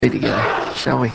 Together, shall we?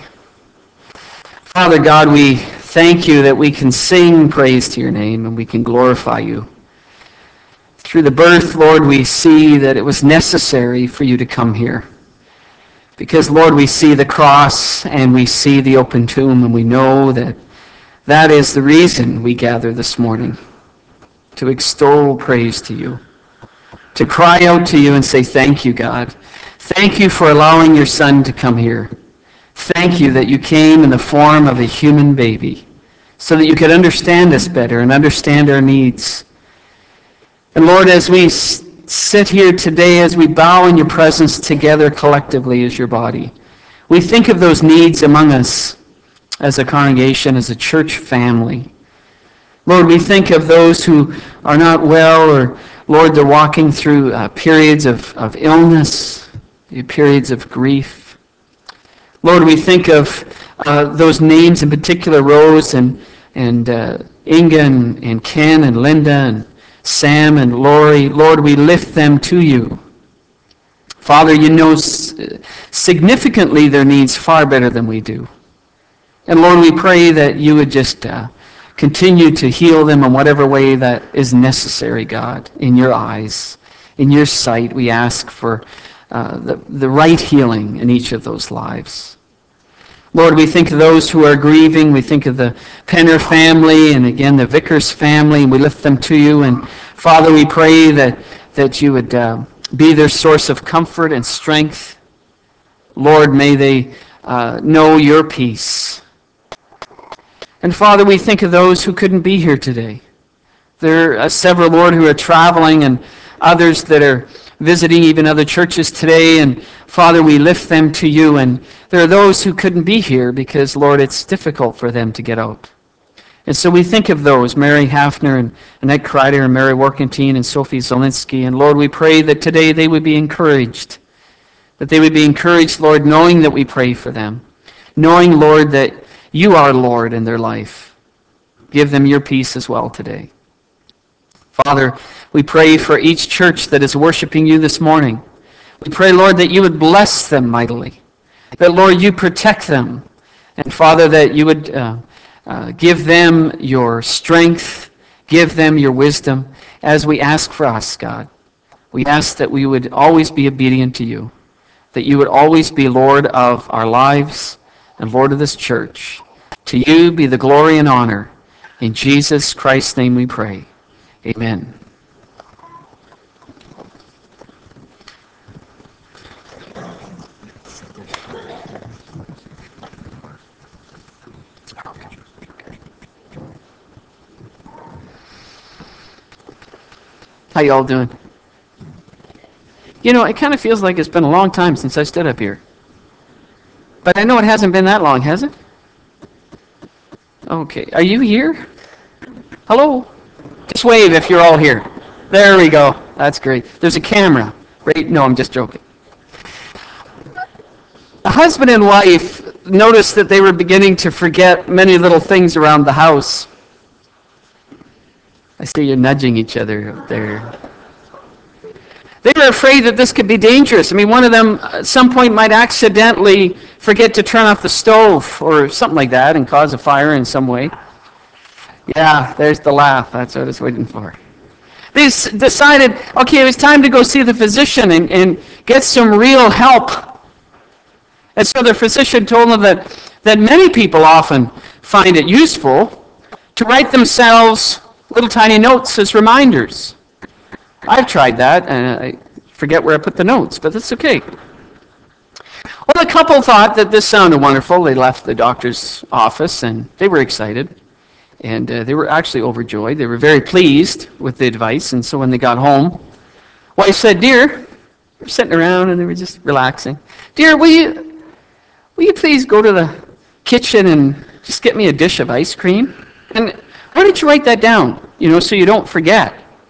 Father God, we thank you that we can sing praise to your name and we can glorify you. Through the birth, Lord, we see that it was necessary for you to come here. Because, Lord, we see the cross and we see the open tomb, and we know that that is the reason we gather this morning, to extol praise to you, to cry out to you and say, thank you, God. Thank you for allowing your Son to come here. Thank you that you came in the form of a human baby so that you could understand us better and understand our needs. And Lord, as we sit here today, as we bow in your presence together collectively as your body, we think of those needs among us as a congregation, as a church family. Lord, we think of those who are not well, or Lord, they're walking through periods of illness, periods of grief. Lord, we think of those names in particular, Rose and Inga and Ken and Linda and Sam and Lori. Lord, we lift them to you. Father, you know significantly their needs far better than we do. And Lord, we pray that you would just continue to heal them in whatever way that is necessary, God, in your eyes, in your sight. We ask for the right healing in each of those lives. Lord, we think of those who are grieving. We think of the Penner family and, again, the Vickers family, and we lift them to you. And, Father, we pray that you would be their source of comfort and strength. Lord, may they know your peace. And, Father, we think of those who couldn't be here today. There are several, Lord, who are traveling, and others that are visiting even other churches today. And, Father, we lift them to you. And there are those who couldn't be here because, Lord, it's difficult for them to get out. And so we think of those, Mary Hafner and Annette Kreider and Mary Workentine and Sophie Zielinski. And, Lord, we pray that today they would be encouraged. That they would be encouraged, Lord, knowing that we pray for them. Knowing, Lord, that you are Lord in their life. Give them your peace as well today. Father, we pray for each church that is worshiping you this morning. We pray, Lord, that you would bless them mightily. That, Lord, you protect them. And, Father, that you would give them your strength, give them your wisdom as we ask for us, God. We ask that we would always be obedient to you, that you would always be Lord of our lives and Lord of this church. To you be the glory and honor. In Jesus Christ's name we pray. Amen. How y'all doing? You know, it kind of feels like it's been a long time since I stood up here. But I know it hasn't been that long, has it? Okay. Are you here? Hello? Just wave if you're all here. There we go. That's great. There's a camera. Right? No, I'm just joking. A husband and wife noticed that they were beginning to forget many little things around the house. I see you nudging each other up there. They were afraid that this could be dangerous. I mean, one of them at some point might accidentally forget to turn off the stove or something like that and cause a fire in some way. Yeah, there's the laugh. That's what I was waiting for. They decided, okay, it was time to go see the physician and get some real help. And so the physician told them that many people often find it useful to write themselves little tiny notes as reminders. I've tried that, and I forget where I put the notes, but that's okay. Well, the couple thought that this sounded wonderful. They left the doctor's office, and they were excited. And they were actually overjoyed. They were very pleased with the advice. And so when they got home, wife said, "Dear," we're sitting around and they were just relaxing. "Dear, will you please go to the kitchen and just get me a dish of ice cream? And why don't you write that down, so you don't forget?"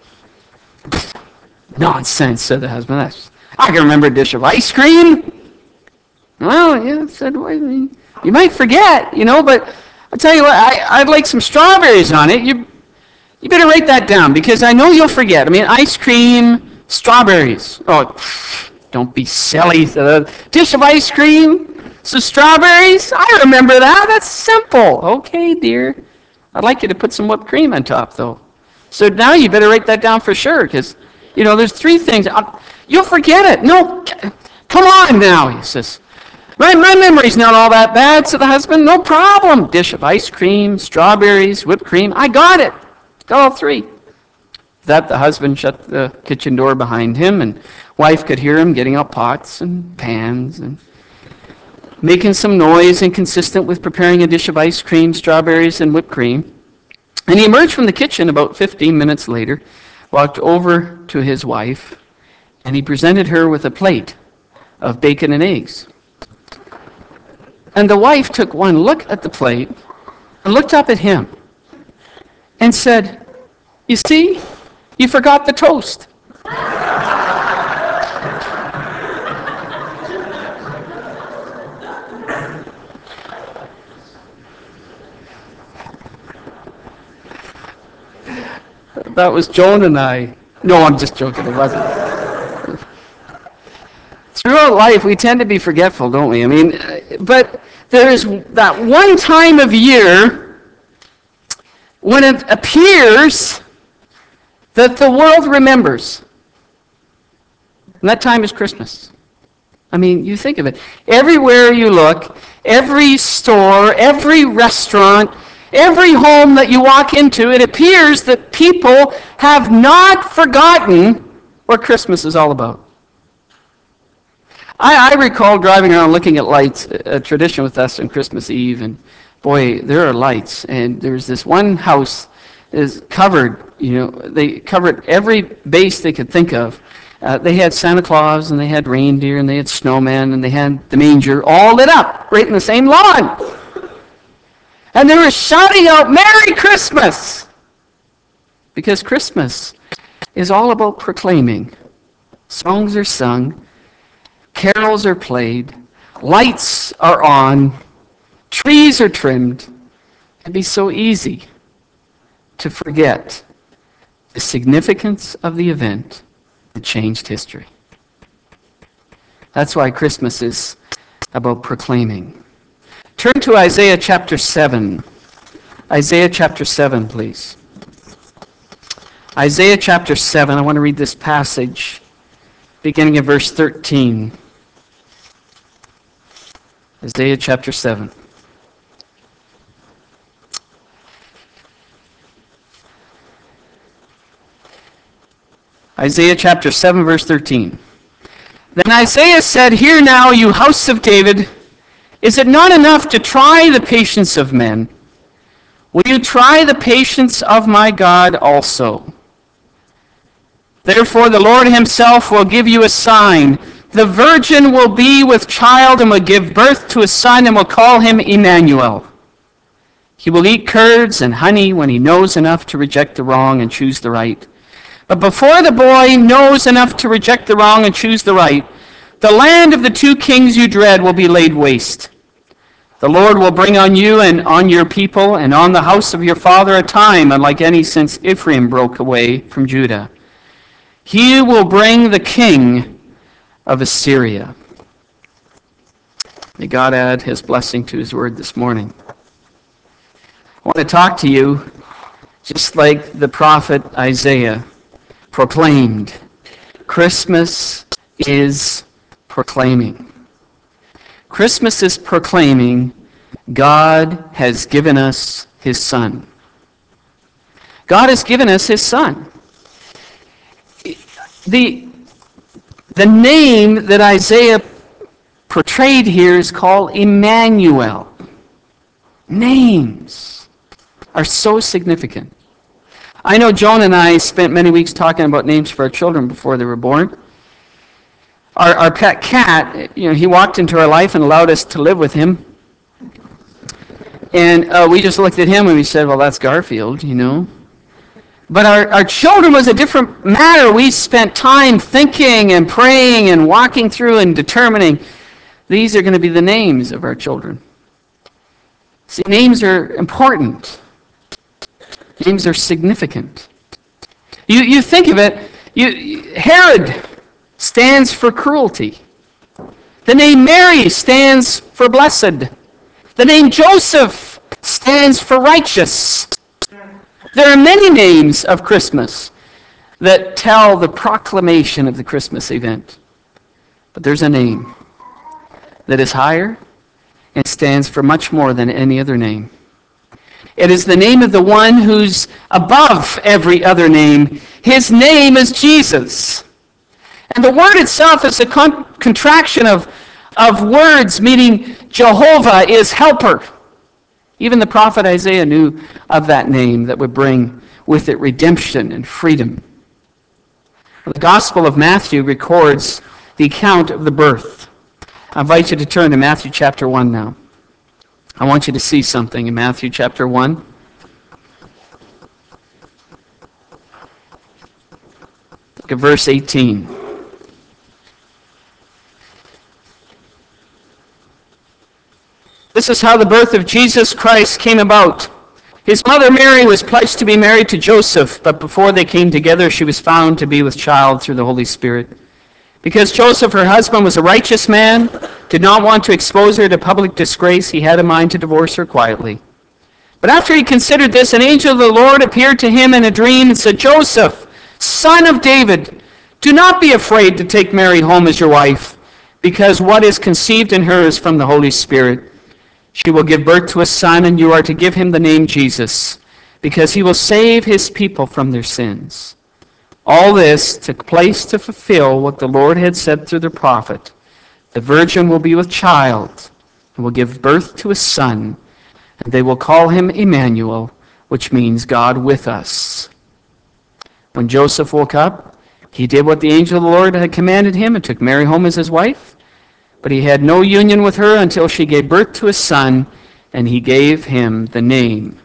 "Nonsense," said the husband. "I can remember a dish of ice cream." "Well, yeah," said, "well, you might forget, but I'll tell you what, I'd like some strawberries on it. You better write that down because I know you'll forget. I mean, ice cream, strawberries." "Oh, don't be silly." "A dish of ice cream, So strawberries, I remember that. That's simple. Okay, dear. I'd like you to put some whipped cream on top, though. So now you better write that down for sure, because, there's three things. You'll forget it. No, come on now, he says. My memory's not all that bad, said the husband. No problem. Dish of ice cream, strawberries, whipped cream. I got it. Got all three. That the husband shut the kitchen door behind him, and wife could hear him getting out pots and pans and making some noise inconsistent with preparing a dish of ice cream, strawberries, and whipped cream. And he emerged from the kitchen about 15 minutes later, walked over to his wife, and he presented her with a plate of bacon and eggs. And the wife took one look at the plate and looked up at him and said, "You see, you forgot the toast." That was Joan and I. No, I'm just joking. It wasn't. Throughout life, we tend to be forgetful, don't we? But there's that one time of year when it appears that the world remembers. And that time is Christmas. You think of it. Everywhere you look, every store, every restaurant, every home that you walk into, it appears that people have not forgotten what Christmas is all about. I recall driving around looking at lights, a tradition with us on Christmas Eve, and boy, there are lights. And there's this one house is covered, they covered every base they could think of. They had Santa Claus, and they had reindeer, and they had snowmen, and they had the manger all lit up right in the same lawn. And they were shouting out, "Merry Christmas!" Because Christmas is all about proclaiming. Songs are sung, carols are played, lights are on, trees are trimmed. It'd be so easy to forget the significance of the event that changed history. That's why Christmas is about proclaiming. Turn to Isaiah chapter 7. Isaiah chapter 7, please. Isaiah chapter 7, I want to read this passage, beginning at verse 13. Isaiah chapter 7. Isaiah chapter 7, verse 13. Then Isaiah said, "Hear now, you house of David, is it not enough to try the patience of men? Will you try the patience of my God also? Therefore the Lord himself will give you a sign. The virgin will be with child and will give birth to a son and will call him Emmanuel. He will eat curds and honey when he knows enough to reject the wrong and choose the right. But before the boy knows enough to reject the wrong and choose the right, the land of the two kings you dread will be laid waste. The Lord will bring on you and on your people and on the house of your father a time unlike any since Ephraim broke away from Judah. He will bring the king of Assyria." May God add his blessing to his word this morning. I want to talk to you just like the prophet Isaiah proclaimed. Christmas is proclaiming. Christmas is proclaiming God has given us his Son. God has given us his Son. The name that Isaiah portrayed here is called Emmanuel. Names are so significant. I know Joan and I spent many weeks talking about names for our children before they were born. Our pet cat, he walked into our life and allowed us to live with him. And we just looked at him and we said, well, that's Garfield, But our children was a different matter. We spent time thinking and praying and walking through and determining these are going to be the names of our children. See, names are important. Names are significant. You think of it, Herod stands for cruelty. The name Mary stands for blessed. The name Joseph stands for righteous. There are many names of Christmas that tell the proclamation of the Christmas event. But there's a name that is higher and stands for much more than any other name. It is the name of the one who's above every other name. His name is Jesus. And the word itself is a contraction of words meaning Jehovah is helper. Even the prophet Isaiah knew of that name that would bring with it redemption and freedom. The Gospel of Matthew records the account of the birth. I invite you to turn to Matthew chapter 1 now. I want you to see something in Matthew chapter 1. Look at verse 18. This is how the birth of Jesus Christ came about. His mother Mary was pledged to be married to Joseph, but before they came together, she was found to be with child through the Holy Spirit. Because Joseph, her husband, was a righteous man, did not want to expose her to public disgrace, he had a mind to divorce her quietly. But after he considered this, an angel of the Lord appeared to him in a dream and said, Joseph, son of David, do not be afraid to take Mary home as your wife, because what is conceived in her is from the Holy Spirit. She will give birth to a son, and you are to give him the name Jesus, because he will save his people from their sins. All this took place to fulfill what the Lord had said through the prophet. The virgin will be with child and will give birth to a son, and they will call him Emmanuel, which means God with us. When Joseph woke up, he did what the angel of the Lord had commanded him and took Mary home as his wife. But he had no union with her until she gave birth to a son, and he gave him the name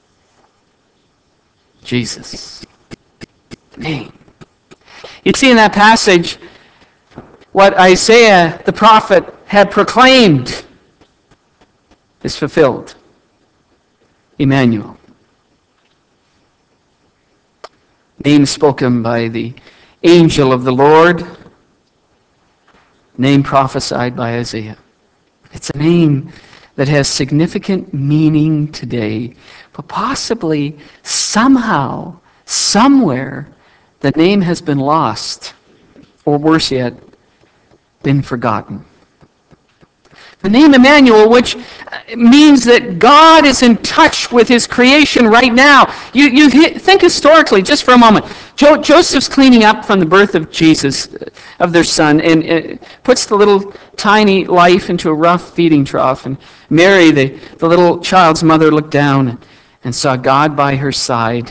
Jesus. Name. You see in that passage what Isaiah the prophet had proclaimed is fulfilled. Emmanuel. Name spoken by the angel of the Lord. Name prophesied by Isaiah. It's a name that has significant meaning today, but possibly somehow, somewhere, the name has been lost, or worse yet, been forgotten. The name Emmanuel, which means that God is in touch with his creation right now. You think historically, just for a moment. Joseph's cleaning up from the birth of Jesus, of their son, and puts the little tiny life into a rough feeding trough. And Mary, the little child's mother, looked down and saw God by her side.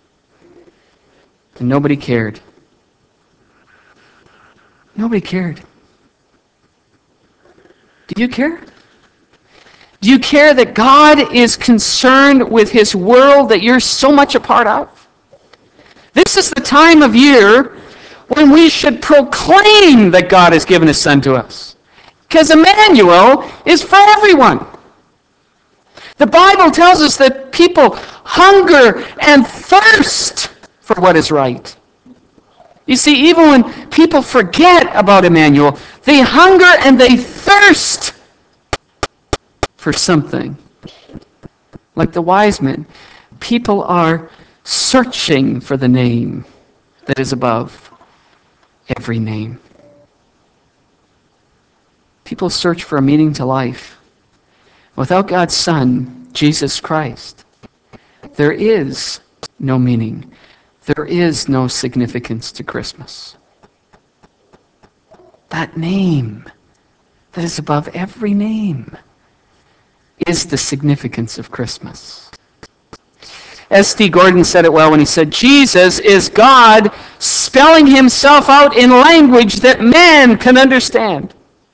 And nobody cared. Nobody cared. Do you care? Do you care that God is concerned with his world that you're so much a part of? This is the time of year when we should proclaim that God has given his son to us. Because Emmanuel is for everyone. The Bible tells us that people hunger and thirst for what is right. You see, even when people forget about Emmanuel, they hunger and they thirst for something. Like the wise men, people are searching for the name that is above every name. People search for a meaning to life. Without God's Son, Jesus Christ, there is no meaning. There is no significance to Christmas. That name that is above every name is the significance of Christmas. S.D. Gordon said it well when he said, Jesus is God spelling himself out in language that man can understand.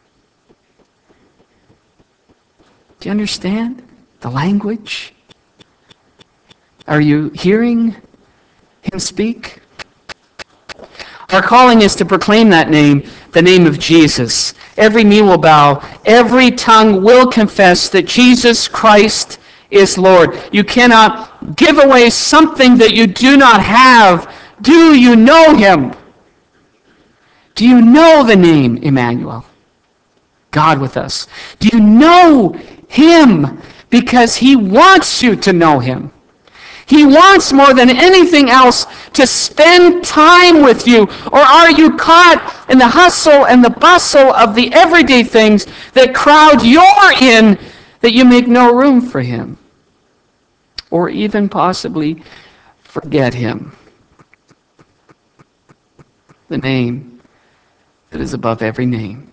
Do you understand the language? Are you hearing him speak? Our calling is to proclaim that name, the name of Jesus. Every knee will bow. Every tongue will confess that Jesus Christ is Lord. You cannot give away something that you do not have. Do you know him? Do you know the name Emmanuel? God with us? Do you know him because he wants you to know him? He wants more than anything else to spend time with you. Or are you caught in the hustle and the bustle of the everyday things that crowd your in that you make no room for him? Or even possibly forget him. The name that is above every name.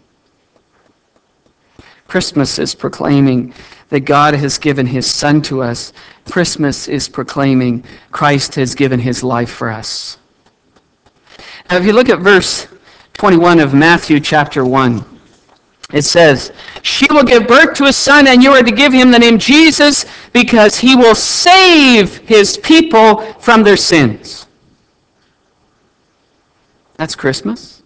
Christmas is proclaiming that God has given his Son to us. Christmas is proclaiming Christ has given his life for us. Now, if you look at verse 21 of Matthew chapter 1, it says, "She will give birth to a son, and you are to give him the name Jesus, because he will save his people from their sins." That's Christmas.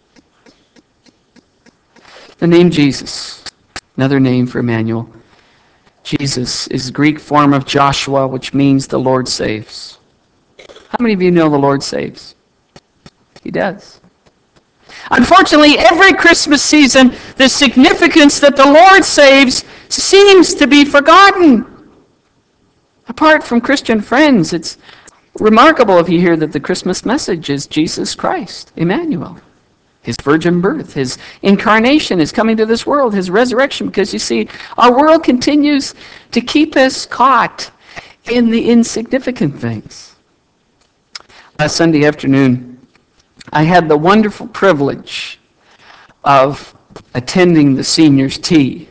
The name Jesus, another name for Emmanuel. Jesus is the Greek form of Joshua, which means the Lord saves. How many of you know the Lord saves? He does. Unfortunately, every Christmas season, the significance that the Lord saves seems to be forgotten. Apart from Christian friends, it's remarkable if you hear that the Christmas message is Jesus Christ, Emmanuel. His virgin birth, his incarnation, his coming to this world, his resurrection, because you see, our world continues to keep us caught in the insignificant things. Last Sunday afternoon, I had the wonderful privilege of attending the seniors' tea.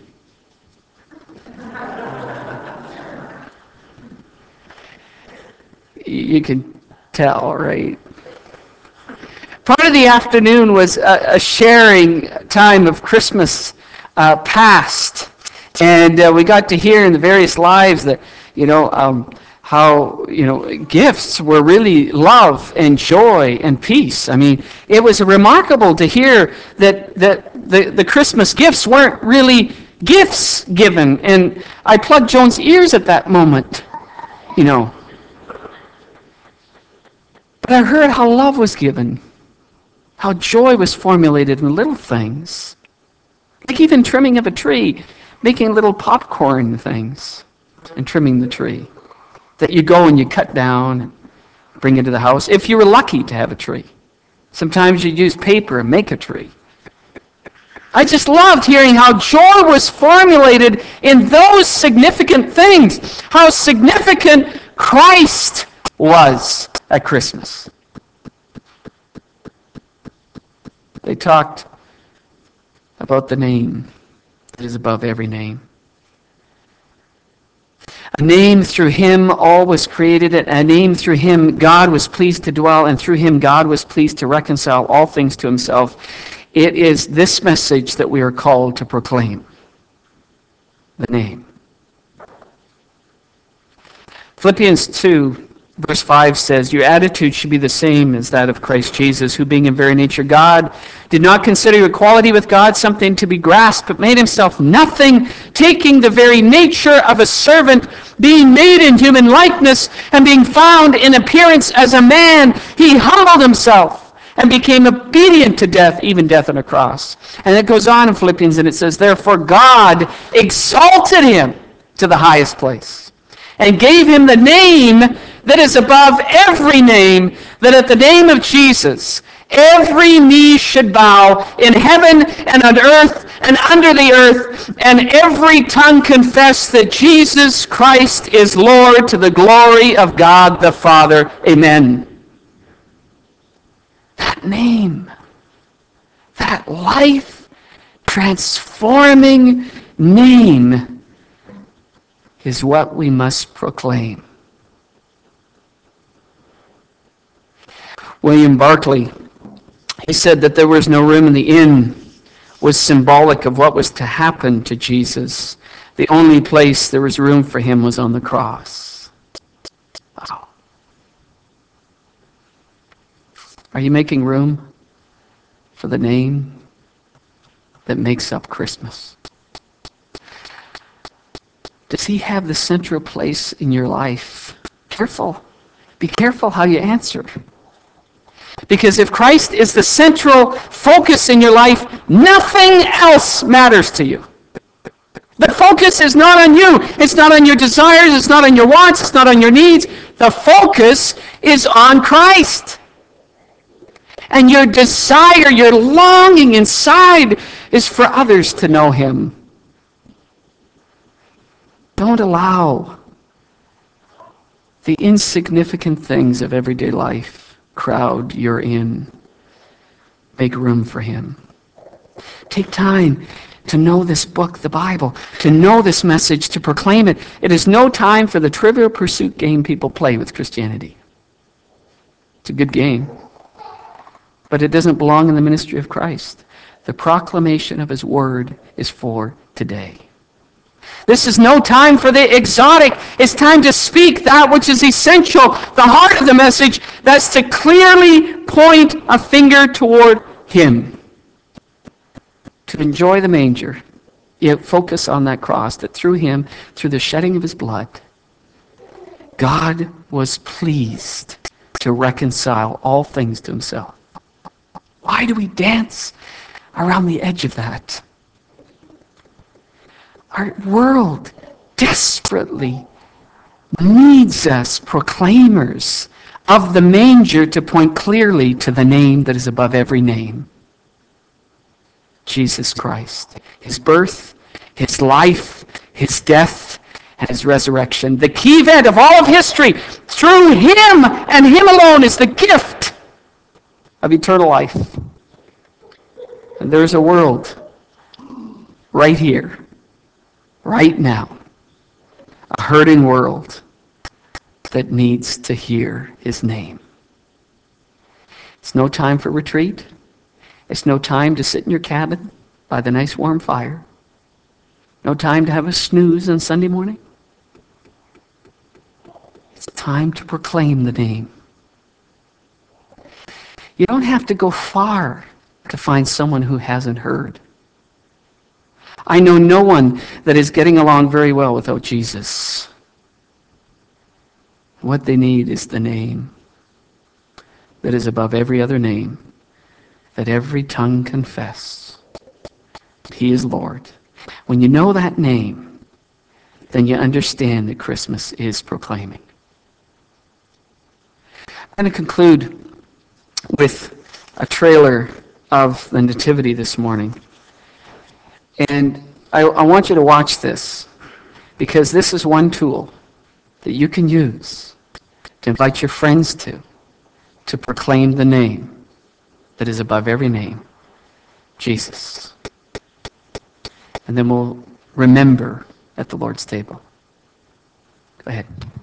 You can tell, right? Part of the afternoon was a sharing time of Christmas past, and we got to hear in the various lives that, how, gifts were really love and joy and peace. I mean, it was remarkable to hear that the Christmas gifts weren't really gifts given, and I plugged Joan's ears at that moment, But I heard how love was given, how joy was formulated in little things, like even trimming of a tree, making little popcorn things and trimming the tree that you go and you cut down and bring into the house, if you were lucky to have a tree. Sometimes you'd use paper and make a tree. I just loved hearing how joy was formulated in those significant things, how significant Christ was at Christmas. They talked about the name that is above every name. A name through him all was created, a name through him God was pleased to dwell, and through him God was pleased to reconcile all things to himself. It is this message that we are called to proclaim. The name. Philippians 2, verse 5 says, "Your attitude should be the same as that of Christ Jesus, who being in very nature God, did not consider equality with God something to be grasped, but made himself nothing, taking the very nature of a servant, being made in human likeness, and being found in appearance as a man, he humbled himself and became obedient to death, even death on a cross." And it goes on in Philippians and it says, "Therefore God exalted him to the highest place and gave him the name that is above every name, that at the name of Jesus every knee should bow in heaven and on earth and under the earth, and every tongue confess that Jesus Christ is Lord, to the glory of God the Father. Amen." That name, that life-transforming name is what we must proclaim. William Barclay, he said that there was no room in the inn was symbolic of what was to happen to Jesus. The only place there was room for him was on the cross. Wow. Are you making room for the name that makes up Christmas? Does he have the central place in your life? Careful. Be careful how you answer. Because if Christ is the central focus in your life, nothing else matters to you. The focus is not on you. It's not on your desires. It's not on your wants. It's not on your needs. The focus is on Christ. And your desire, your longing inside is for others to know him. Don't allow the insignificant things of everyday life crowd you're in. Make room for him. Take time to know this book, the Bible, to know this message, to proclaim it. It is no time for the Trivial Pursuit game people play with Christianity. It's a good game, but it doesn't belong in the ministry of Christ. The proclamation of his word is for today. This is no time for the exotic. It's time to speak that which is essential, the heart of the message. That's to clearly point a finger toward him. To enjoy the manger, yet focus on that cross, that through him, through the shedding of his blood, God was pleased to reconcile all things to himself. Why do we dance around the edge of that? Our world desperately needs us, proclaimers of the manger, to point clearly to the name that is above every name. Jesus Christ. His birth, his life, his death, and his resurrection. The key event of all of history, through him and him alone, is the gift of eternal life. And there's a world right here, right now, a hurting world that needs to hear his name. It's no time for retreat. It's no time to sit in your cabin by the nice warm fire. No time to have a snooze on Sunday morning. It's time to proclaim the name. You don't have to go far to find someone who hasn't heard. I know no one that is getting along very well without Jesus. What they need is the name that is above every other name, that every tongue confess. He is Lord. When you know that name, then you understand that Christmas is proclaiming. I'm going to conclude with a trailer of the Nativity this morning. And I want you to watch this, because this is one tool that you can use to invite your friends to proclaim the name that is above every name, Jesus. And then we'll remember at the Lord's table. Go ahead.